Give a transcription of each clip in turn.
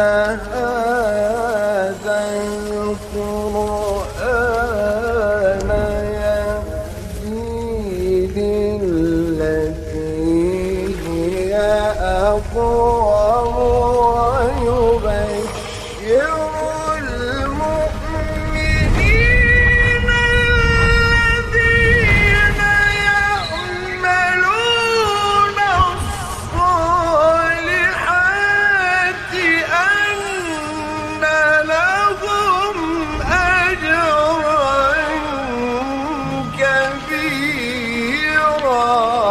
هذا القرآن يهدي للتي هي أقوم ويبشر المؤمنين الذين يعملون الصالحات أن لهم أجرا كبيرا.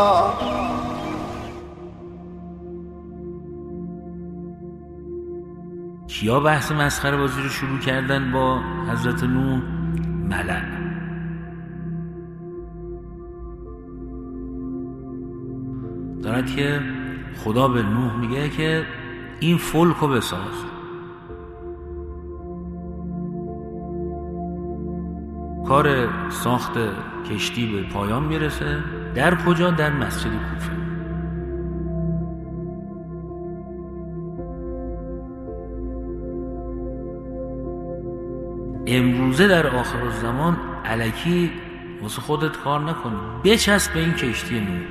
کیا بحث مسخره بازی رو شروع کردن با حضرت نوح؟ ملأ. دارد که خدا به نوح میگه که این فلک رو بساز. کار ساخت کشتی به پایان میرسه. در کجا؟ در مسجد کوفه. امروزه در آخر الزمان الکی واسه خودت کار نکنی، بچسب به این کشتی نوح.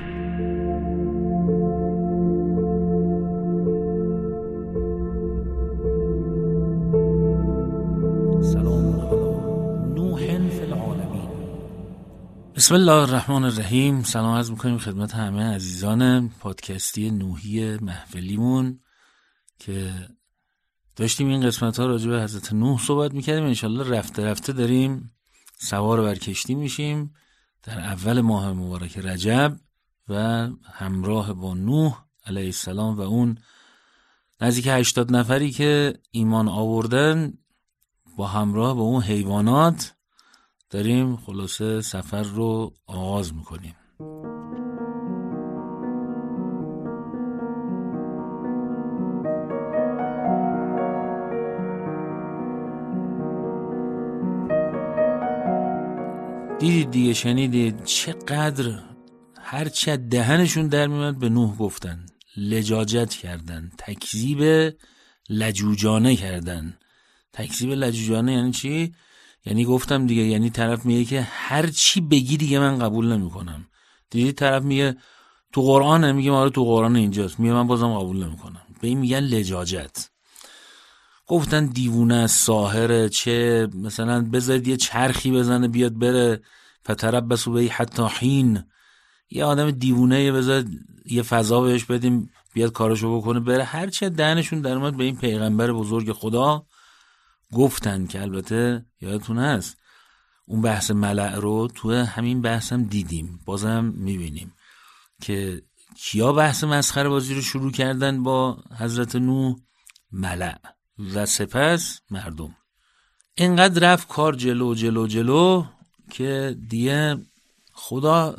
سلام علی نوح فی العالمین. بسم الله الرحمن الرحیم. سلام عرض میکنیم خدمت همه عزیزان پادکستی نوحی محفلیمون که داشتیم این قسمت ها راجع به حضرت نوح صحبت میکردیم. انشالله رفته رفته داریم سوار بر کشتی میشیم در اول ماه مبارک رجب و همراه با نوح علیه السلام و اون نزدیک 80 نفری که ایمان آوردن با همراه با اون حیوانات داریم خلاصه سفر رو آغاز میکنیم. دیدید دیگه، شنیدید چقدر هرچه دهنشون در میاد به نوح گفتن، لجاجت کردن، تکذیب لجوجانه کردن. تکذیب لجوجانه یعنی چی؟ یعنی گفتم دیگه، یعنی طرف میگه که هر چی بگی دیگه من قبول نمیکنم. دیدید طرف میگه تو قرآنه، میگه آره تو قرآن اینجاست، میگه من بازم قبول نمیکنم. به این میگن لجاجت. گفتن دیوونه، ساحره، چه مثلا بذارید یه چرخی بزنه بیاد بره، فتربصوا به حتی حین. یه آدم دیوونه بذارید یه فضا بهش بدیم بیاد کارشو بکنه بره. هرچه دهنشون در اومد به این پیغمبر بزرگ خدا گفتن که البته یادتون هست اون بحث ملأ رو تو همین بحث هم دیدیم، بازم میبینیم که کیا بحث مسخره بازی رو شروع کردن با حضرت نوح؟ ملأ و سپس مردم. اینقدر رفت کار جلو جلو جلو که دیگه خدا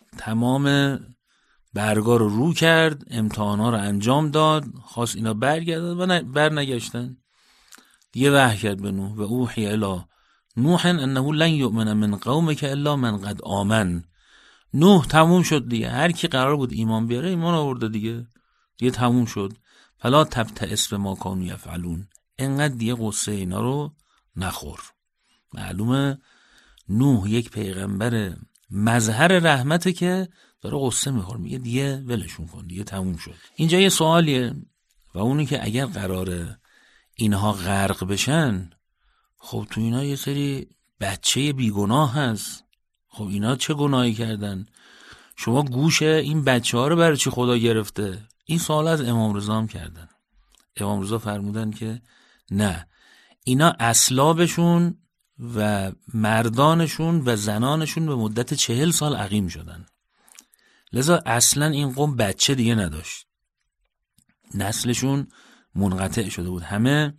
تمام برگا رو کرد، امتحانا رو انجام داد، خواست اینا برگردن و برنگشتن. دیگه وحی کرد به نوح و اوحی الی نوح انه لن یؤمن من قومک الا من قد آمن. نوح تموم شد دیگه، هر کی قرار بود ایمان بیاره ایمان آورده دیگه تموم شد. فلا تبتئس بما کانوا یفعلون. انقدر دیگه قصه اینا رو نخور. معلومه نوح یک پیغمبر مظهر رحمته که داره قصه میخور، میگه دیگه ولشون کن، دیگه تموم شد. اینجا یه سوالیه و اونی که اگر قراره اینها غرق بشن، خب تو اینا یه سری بچه بیگناه هست. خب اینا چه گناهی کردن؟ شما گوش این بچه ها رو برای چی خدا گرفته؟ این سوال از امام رضا هم کردن. امام رضا فرمودن که نه، اینا اصلابشون و مردانشون و زنانشون به مدت 40 سال عقیم شدن، لذا اصلا این قوم بچه دیگه نداشت، نسلشون منقطع شده بود. همه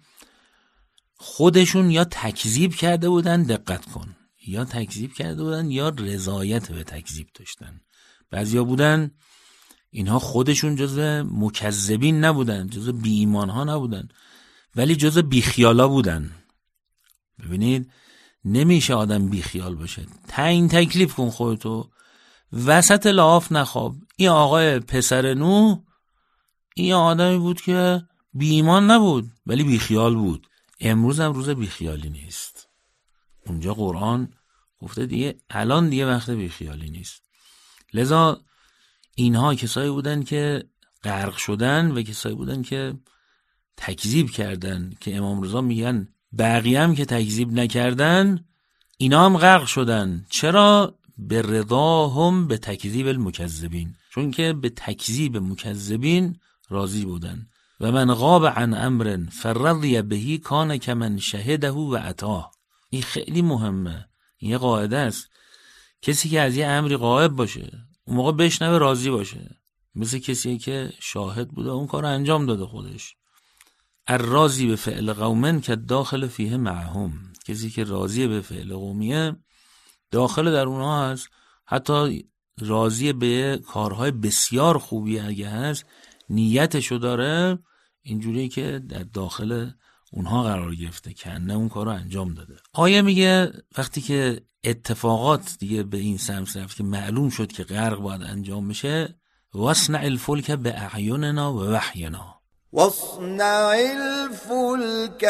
خودشون یا تکذیب کرده بودن، دقت کن، یا تکذیب کرده بودن یا رضایت به تکذیب داشتن. بعضیا بودن اینها خودشون جزء مکذبین نبودن، جزء بی ایمان ها نبودن، ولی جزء بیخیالا بودن. ببینید نمیشه آدم بیخیال باشه. تعیین تکلیف کن خودتو، وسط لحاف نخواب. این آقای پسر نوح این آدمی بود که بی ایمان نبود ولی بی خیال بود. امروز هم روز بی خیالی نیست. اونجا قرآن گفته دیگه الان دیگه وقت بی خیالی نیست. لذا اینها کسایی بودن که غرق شدن و کسایی بودن که تکذیب کردن، که امام رضا میگن بقیه هم که تکذیب نکردن اینا هم غرق شدن. چرا؟ به رضاهم به تکذیب المکذبین، چون که به تکذیب مکذبین راضی بودن. و من غاب عن امر فرضی بهی کان کمن شهده و اتاه. این خیلی مهمه، این یه قاعده است. کسی که از یه امری غائب باشه اون موقع بشنوه راضی باشه، مثل کسی که شاهد بوده اون کار انجام داده خودش. الراضی به فعل قومن که داخل فیه معهم، کسی که راضی به فعل قومیه داخل در اونها هست، حتی راضی به کارهای بسیار خوبی اگه هست نیتشو داره اینجوری که در داخل اونها قرار گرفته که نه اون کارو انجام داده. آیه میگه وقتی که اتفاقات دیگه به این سمت رفت که معلوم شد که غرق باید انجام بشه، واصنع الفلک باعیننا و وحینا، واصنع الفلك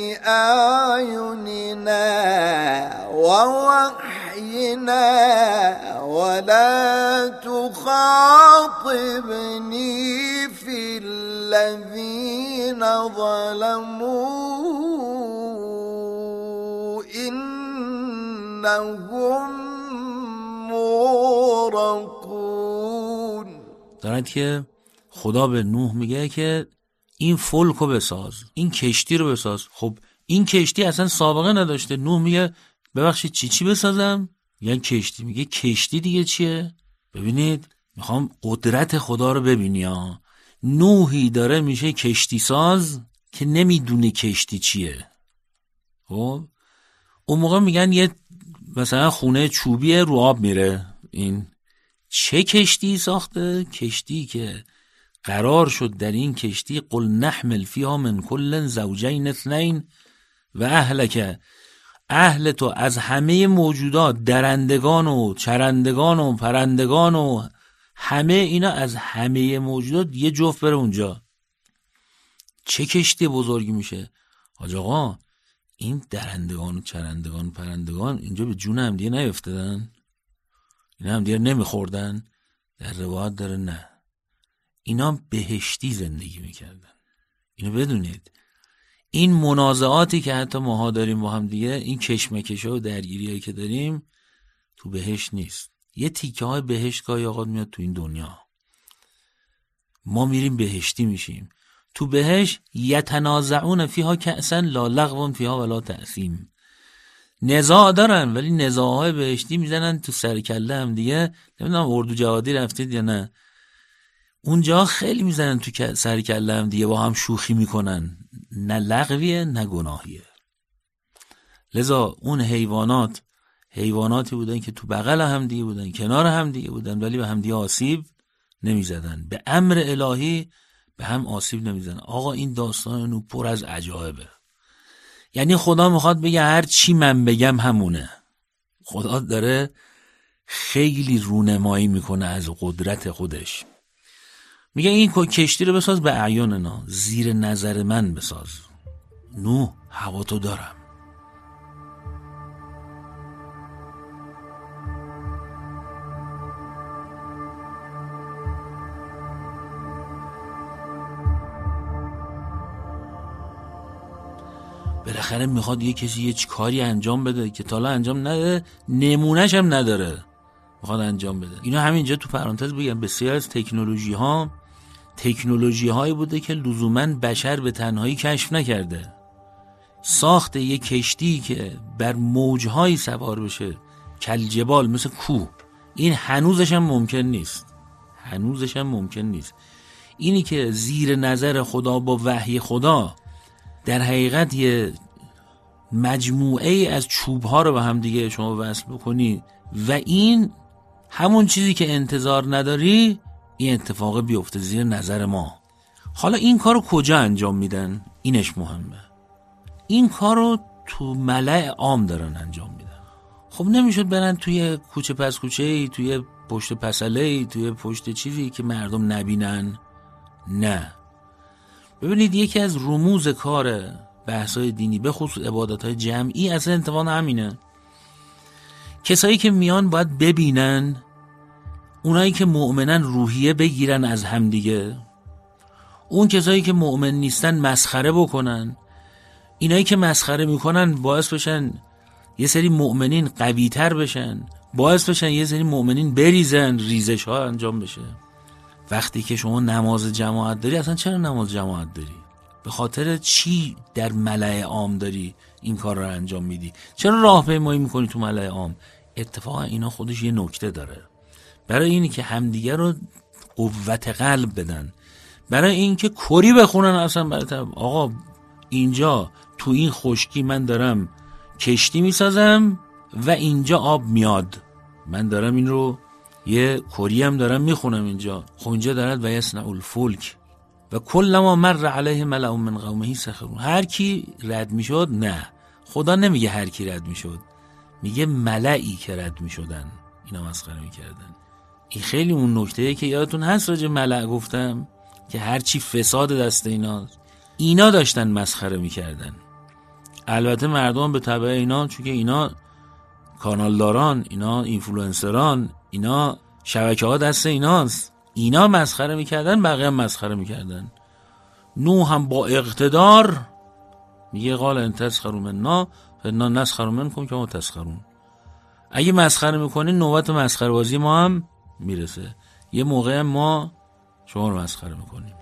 بأعيننا ووحينا ولا تخاطبني في الذين ظلموا إنهم مغرقون. دارد که خدا به نوح میگه که این فلک رو بساز، این کشتی رو بساز. خب این کشتی اصلا سابقه نداشته. نوح میگه ببخشید چی بسازم؟ یعنی کشتی. میگه کشتی دیگه چیه؟ ببینید میخوام قدرت خدا رو ببینی ها. نوحی داره میشه کشتی ساز که نمیدونه کشتی چیه. خب اون موقع میگن یه مثلا خونه چوبی رو آب میره. این چه کشتی ساخته؟ کشتی که قرار شد در این کشتی قل نحمل فیها من کل زوجین اثنین و اهلک، اهل تو از همه موجودات، درندگان و چرندگان و پرندگان و همه اینا، از همه موجودات یه جفت بره اونجا. چه کشتی بزرگی میشه حاج آقا؟ این درندگان و چرندگان و پرندگان اینجا به جون هم دیگه نیفتدن؟ اینا هم دیگه نمیخوردن؟ در روایت داره نه، اینا بهشتی زندگی میکردن. اینو بدونید. این منازعاتی که حتی ماها داریم با هم دیگه، این کشمکش‌ها و درگیری‌هایی که داریم تو بهشت نیست. یه تیکه های بهشت گاهی اوقات میاد تو این دنیا. ما میریم بهشتی میشیم. تو بهشت یتنازعون فیها کأسا لا لغو فیها ولا تأثیم. نزاع دارن ولی نزاعهای بهشتی میزنن تو سر کله هم دیگه. نمیدونم اردو جوادی رفتید یا نه، اونجا خیلی میزنن تو سر کله هم دیگه، با هم شوخی میکنن، نه لغویه نه گناهیه. لذا اون حیواناتی بودن که تو بغل هم دیگه بودن، کنار هم دیگه بودن، ولی به هم دیگه آسیب نمیزدن. به امر الهی به هم آسیب نمیزدن. آقا این داستان پر از عجایبه. یعنی خدا میخواد بگه هر چی من بگم همونه. خدا داره خیلی رونمایی میکنه از قدرت خودش. میگه این کشتی رو بساز به اعیاننا، زیر نظر من بساز. نوح هوا تو دارم. بالاخره میخواد یه کسی یه کاری انجام بده که تا حالا انجام نده، نمونهش هم نداره، میخواد انجام بده. اینا همینجا تو پرانتز بگم بسیار از تکنولوژی هایی بوده که لزوماً بشر به تنهایی کشف نکرده. ساخت یه کشتی که بر موجهایی سوار بشه کالجبال، مثل کوه، این هنوزش هم ممکن نیست. اینی که زیر نظر خدا با وحی خدا در حقیقت یه مجموعه از چوب‌ها رو به هم دیگه شما وصل بکنی و این همون چیزی که انتظار نداری این اتفاق بیفته زیر نظر ما. حالا این کارو کجا انجام میدن؟ اینش مهمه. این کارو تو ملأ عام دارن انجام میدن. خب نمیشد برن توی کوچه پس کوچه‌ای، توی پشت پسله‌ای، توی پشت چیزی که مردم نبینن؟ نه، ببینید یکی از رموز کار بحث‌های دینی به خصوص عبادت‌های جمعی اصلا انتقال همینه. کسایی که میان باید ببینن اونایی که مؤمنن روحیه بگیرن از همدیگه، اون کسایی که مؤمن نیستن مسخره بکنن، اینایی که مسخره میکنن باعث بشن یه سری مؤمنین قوی تر بشن، باعث بشن یه سری مؤمنین بریزن، ریزش ها انجام بشه. وقتی که شما نماز جماعت داری، اصلا چرا نماز جماعت داری؟ به خاطر چی در ملأ عام داری این کار رو انجام میدی؟ چرا راهپیمایی میکنی تو ملأ عام؟ اتفاقا اینا خودش یه نکته داره، برای اینی که همدیگه رو قوت قلب بدن، برای این که کری بخونن اصلا برای آقا اینجا تو این خشکی من دارم کشتی میسازم و اینجا آب میاد، من دارم این رو یه کری هم دارم میخونم اینجا. خب اینجا دارد و یصنع الفلک و کلما مر علیه ملأ من قومه سخرون. هر کی رد میشد، نه، خدا نمیگه هر کی رد میشد، میگه ملئی که رد میشدن اینا مسخره میکردن. این خیلی اون نکته‌ایه که یادتون هست راجع ملأ گفتم که هر چی فساد دست اینا داشتن مسخره میکردن. البته مردم به تبع اینا، چون که اینا کانالداران، اینا اینفلوئنسران، اینا شبکه ها دست ایناست، اینا مسخره میکردن، بقیه هم مسخره میکردن. نوح هم با اقتدار میگه قال ان تسخروا منا فانا نسخر منکم کما تسخرون. اگه مسخره میکنین نوبت مسخره بازی ما هم میرسه، یه موقع ما شما رو مسخره میکنیم.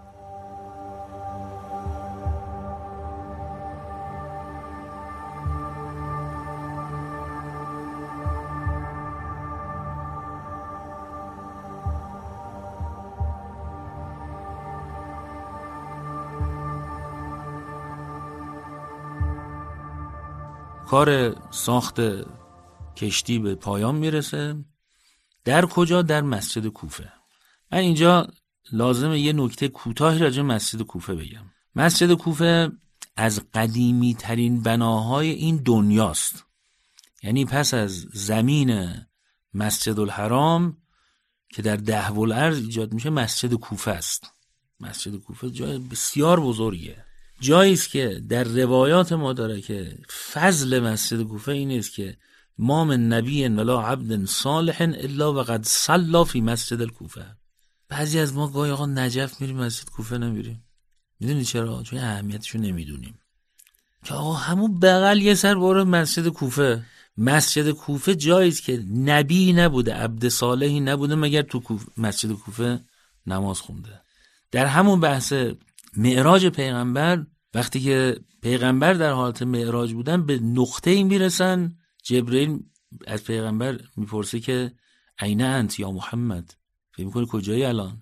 کار ساخت کشتی به پایان میرسه. در کجا؟ در مسجد کوفه. من اینجا لازمه یه نکته کوتاهی راجع به مسجد کوفه بگم. مسجد کوفه از قدیمی ترین بناهای این دنیاست. یعنی پس از زمین مسجد الحرام که در دهو الارض ایجاد میشه، مسجد کوفه است. مسجد کوفه جای بسیار بزرگیه، جایی است که در روایات ما داره که فضل مسجد کوفه این است که ما من نبی ولا عبد صالح الا وقد صلى فی مسجد الکوفه. بعضی از ما گاهی آقا نجف میریم مسجد کوفه نمیریم. میدونی چرا؟ چون اهمیتشو نمیدونیم که آقا همون بغل یه سر برو مسجد کوفه. مسجد کوفه جایی است که نبی نبوده، عبد صالحی نبوده مگر تو مسجد کوفه نماز خونده. در همون بحث معراج پیغمبر، وقتی که پیغمبر در حالت معراج بودن به نقطه‌ای میرسن، جبرئیل از پیغمبر میپرسه که این انت یا محمد؟ فکر می‌کنی کجایی الان؟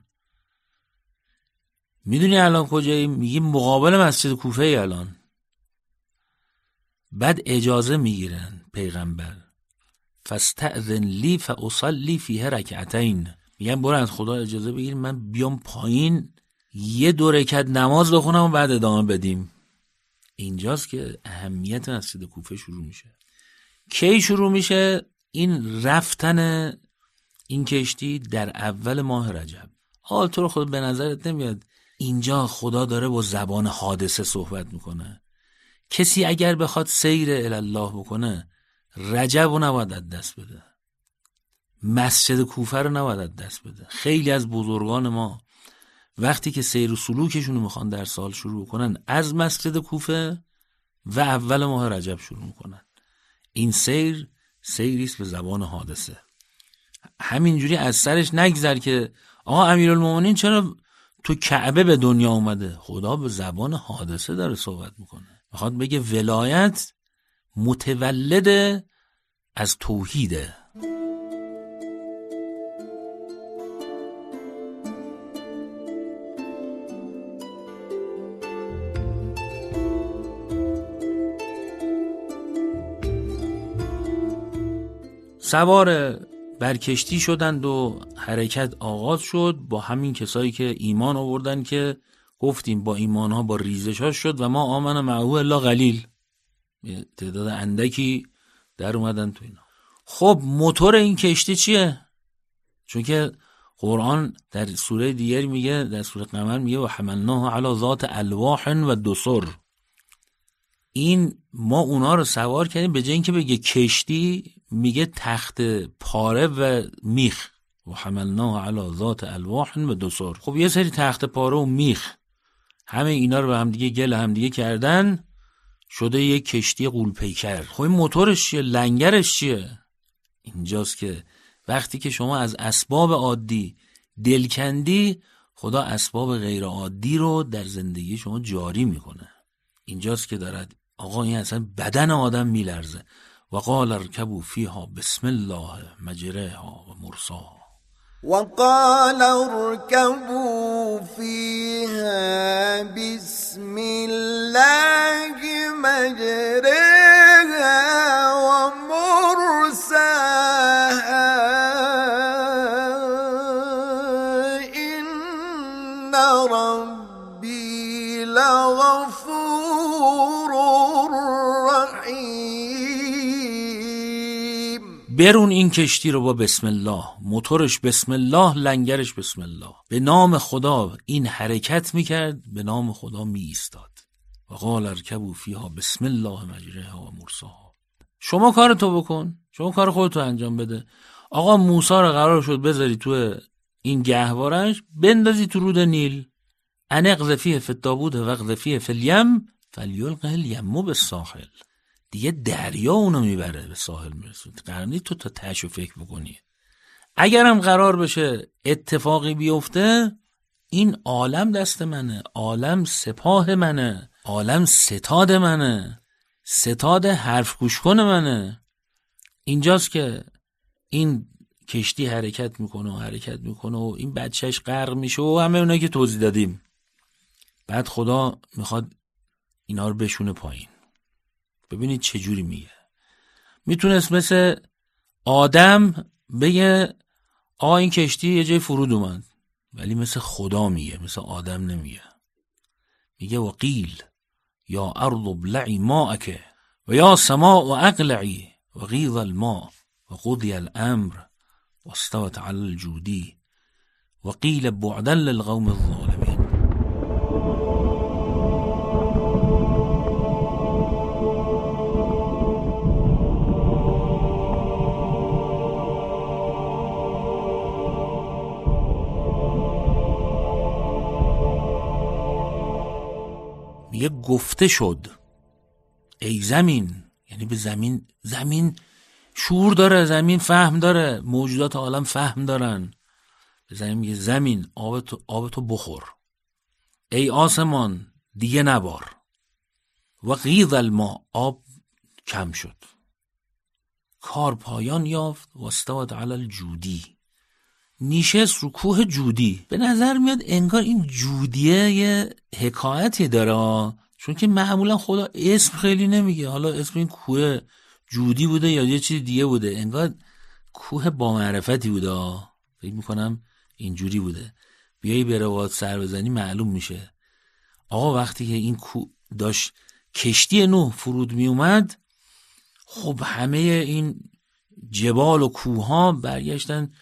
میدونی الان کجایی؟ میگی مقابل مسجد کوفه الان. بعد اجازه میگیرن پیغمبر، فاستأذن لی فاصلی فیه رکعتین. میگن برو از خدا اجازه بگیر من بیام پایین یه 2 رکعت نماز بخونم و بعد ادامه بدیم. اینجاست که اهمیت مسجد کوفه شروع میشه. کی شروع میشه؟ این رفتن این کشتی در اول ماه رجب. حال تو رو خود به نظرت نمیاد اینجا خدا داره با زبان حادثه صحبت میکنه؟ کسی اگر بخواد سیر الله بکنه رجب رو نباید از دست بده، مسجد کوفه رو نباید از دست بده. خیلی از بزرگان ما وقتی که سیر و سلوکشون رو میخوان در سال شروع کنن از مسجد کوفه و اول ماه رجب شروع میکنن. این سیریست به زبان حادثه. همینجوری از سرش نگذر که آقا امیرالمومنین چرا تو کعبه به دنیا اومده. خدا به زبان حادثه داره صحبت میکنه، میخواد بگه ولایت متولد از توحیده. سوار بر کشتی شدند و حرکت آغاز شد با همین کسایی که ایمان آوردن که گفتیم با ایمانها با ریزش‌ها شد و ما آمن معه الا قلیل، تعداد اندکی در اومدن تو اینا. خب موتور این کشتی چیه؟ چون که قرآن در سوره دیگری میگه، در سوره قمر میگه و حملناه علی ذات الواح و دسر. این ما اونا رو سوار کردیم، به جای اینکه بگه کشتی میگه تخت پاره و میخ. و حملناه علی ذات الواح و دسر. خب یه سری تخت پاره و میخ، همه اینا رو به هم دیگه گل هم دیگه کردن، شده یک کشتی غول‌پیکر. خب این موتورش چیه؟ لنگرش چیه؟ اینجاست که وقتی که شما از اسباب عادی دل کندی، خدا اسباب غیر عادی رو در زندگی شما جاری میکنه. اینجاست که دارد آقا این اصلا بدن آدم میلرزه. و قال ارکبوا فیها بسم الله مجریها و مرساها. وقال اركبوا فيها بسم الله مجريها ومرساها إن ربي لغفور رحيم. برون این کشتی رو با بسم الله، موتورش بسم الله، لنگرش بسم الله. به نام خدا این حرکت میکرد، به نام خدا می ایستاد. و قال ارکبوا فیها بسم الله مجریها و مرساها. شما کار تو بکن، شما کار خودتو انجام بده. آقا موسی رو قرار شد بذاری تو این گهوارش، بندازی تو رود نیل. ان اقذفیه فی التابوت و اقذفیه فی الیم فلیلقه الیم بالساحل. دیگه دریا اونو میبره به ساحل میرسه. قرار نیست تو تا تهشو فکر بکنی. اگرم قرار بشه اتفاقی بیفته، این عالم دست منه، عالم سپاه منه، عالم ستاد منه، ستاد حرف گوش کن منه. اینجاست که این کشتی حرکت میکنه و این بچهش غرق میشه و همه اونایی که توضیح دادیم. بعد خدا میخواد اینا رو بشونه پایین. ببینید چه جوری میگه. میتونست مثل آدم بگه این کشتی یه جای فرود اومد، ولی مثل خدا میگه، مثل آدم نمیگه. میگه و قیل یا ارض ابلعی ماءک و یا سماء اقلعی و غیض الماء و قضی الامر و استوت علی الجودی و قیل بعدا للقوم الظالمین. یه گفته شد ای زمین، یعنی به زمین شعور داره، زمین فهم داره، موجودات عالم فهم دارن. به زمین میگه زمین آبتو بخور، ای آسمان دیگه نبار. و غیض الماء، آب کم شد، کار پایان یافت. و استوت علی الجودی، نشست رو کوه جودی. به نظر میاد انگار این جودیه یه حکایتی داره، چون که معمولا خدا اسم خیلی نمیگه. حالا اسم این کوه جودی بوده یا یه چیز دیگه بوده، انگار کوه با معرفتی بوده. فکر میکنم اینجوری بوده. بیایی به روایات سر بزنی معلوم میشه. آقا وقتی که این کوه داشت کشتی نوح فرود میومد، خب همه این جبال و کوه ها برگشتن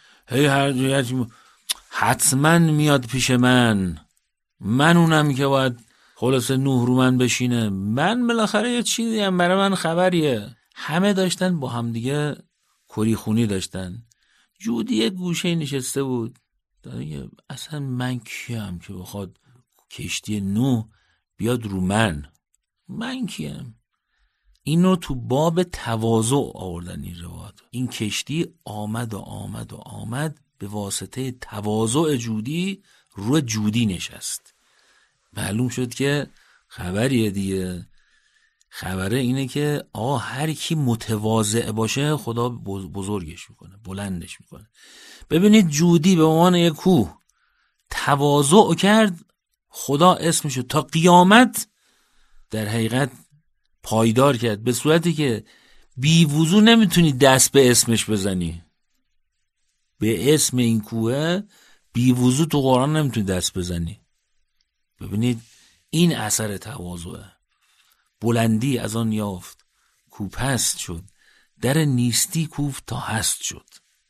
حتما میاد پیش من اونم که باید خلاصه نوح رو من بشینه، من بالاخره یه چیزی هم برای من خبریه. همه داشتن با هم دیگه کری خونی داشتن. جودی یه گوشه نشسته بود، اصلا من کیم که بخواد کشتی نوح بیاد رو من کیم؟ اینو تو باب تواضع آوردن این روایت. این کشتی آمد به واسطه تواضع جودی رو جودی نشست. معلوم شد که خبریه دیگه. خبره اینه که هر کی متواضع باشه خدا بزرگش میکنه، بلندش میکنه. ببینید جودی به عنوان یک کوه تواضع کرد، خدا اسمشو تا قیامت در حقیقت پایدار کرد، به صورتی که بی وضو نمیتونی دست به اسمش بزنی. به اسم این کوه بی وضو تو قرآن نمیتونی دست بزنی. ببینید این اثر تواضعه. بلندی از آن یافت کو پست شد، در نیستی کوفت تا هست شد.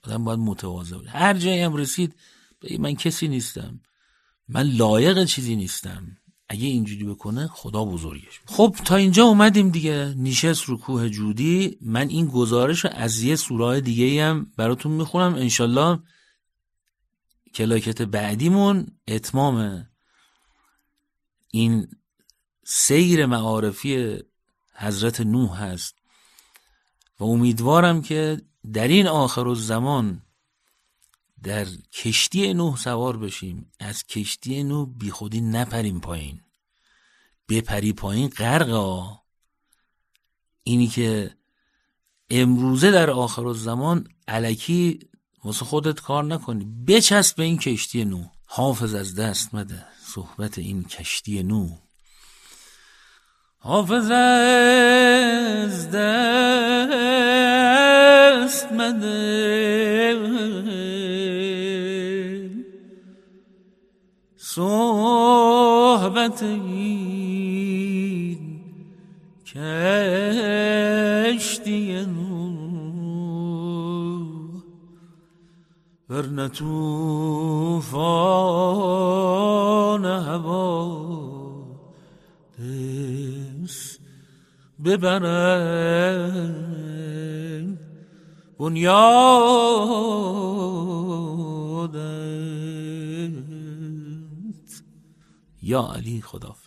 آدم باید متواضع باشه. هر جایی هم رسید بگه من کسی نیستم، من لایق چیزی نیستم، اگه اینجوری بکنه خدا بزرگش. خب تا اینجا اومدیم دیگه، نشست رو کوه جودی. من این گزارش رو از یه سوره دیگه هم براتون میخونم، انشالله کلاکت بعدیمون اتمام این سیر معارفی حضرت نوح هست و امیدوارم که در این آخرالزمان در کشتی نوح سوار بشیم، از کشتی نوح بی خودی نپریم پایین. بپری پایین غرقا. اینی که امروزه در آخرالزمان الکی واسه خودت کار نکنی، بچسب به این کشتی نوح. حافظ از دست مده صحبت این کشتی نوح، حافظ از دست مده صحبت این کشتی نوح، ورنه طوفان هوا دست ببرن بنیادت. یا علی خداحافظ.